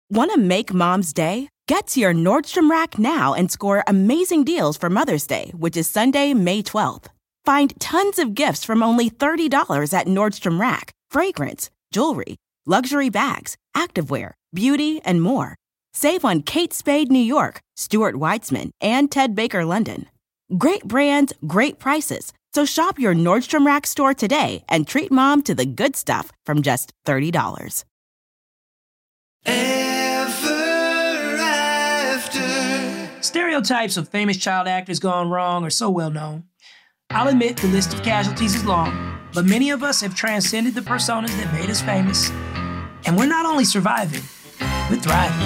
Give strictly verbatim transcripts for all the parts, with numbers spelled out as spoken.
Want to make Mom's day? Get to your Nordstrom Rack now and score amazing deals for Mother's Day, which is Sunday, May twelfth. Find tons of gifts from only thirty dollars at Nordstrom Rack. Fragrance, jewelry, luxury bags, activewear, beauty, and more. Save on Kate Spade New York, Stuart Weitzman, and Ted Baker London. Great brands, great prices. So shop your Nordstrom Rack store today and treat Mom to the good stuff from just thirty dollars. Ever After. Stereotypes of famous child actors gone wrong are so well known. I'll admit the list of casualties is long, but many of us have transcended the personas that made us famous. And we're not only surviving, we're thriving.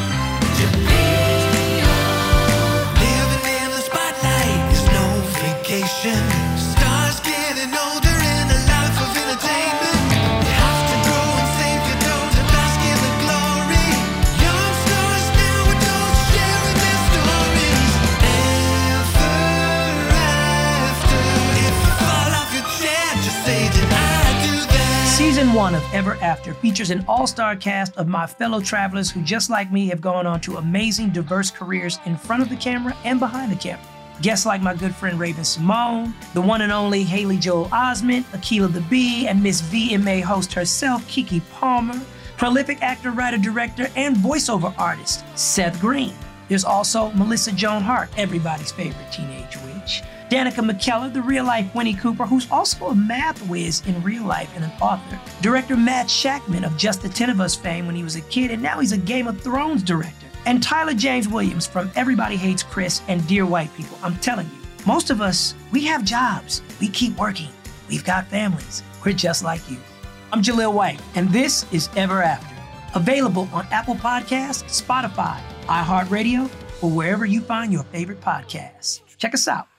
Living in the spotlight is no vacation. Stars getting older in a life of entertainment. You have to grow and save your dough to bask in the glory. Young stars now adults sharing their stories. Ever after. If you fall off your chair, just say, did I do that? Season one of Ever After features an all-star cast of my fellow travelers who, just like me, have gone on to amazing, diverse careers in front of the camera and behind the camera. Guests like my good friend Raven Simone, the one and only Haley Joel Osment, Akilah the Bee, and Miss V M A host herself, Keke Palmer, prolific actor, writer, director, and voiceover artist, Seth Green. There's also Melissa Joan Hart, everybody's favorite teenage witch, Danica McKellar, the real-life Winnie Cooper, who's also a math whiz in real life and an author, director Matt Shackman of Just the Ten of Us fame when he was a kid, and now he's a Game of Thrones director, and Tyler James Williams from Everybody Hates Chris and Dear White People. I'm telling you, most of us, we have jobs, we keep working, we've got families, we're just like you. I'm Jaleel White, and this is Ever After, available on Apple Podcasts, Spotify, iHeartRadio, or wherever you find your favorite podcasts. Check us out.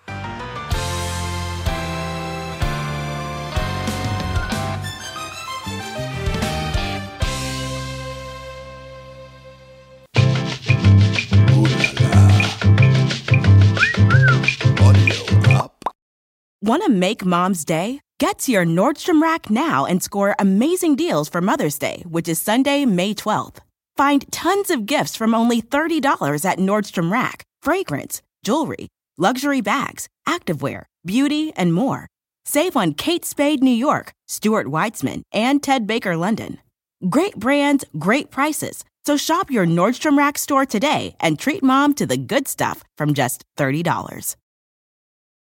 Want to make Mom's day? Get to your Nordstrom Rack now and score amazing deals for Mother's Day, which is Sunday, May twelfth. Find tons of gifts from only thirty dollars at Nordstrom Rack. Fragrance, jewelry, luxury bags, activewear, beauty, and more. Save on Kate Spade New York, Stuart Weitzman, and Ted Baker London. Great brands, great prices. So shop your Nordstrom Rack store today and treat Mom to the good stuff from just thirty dollars.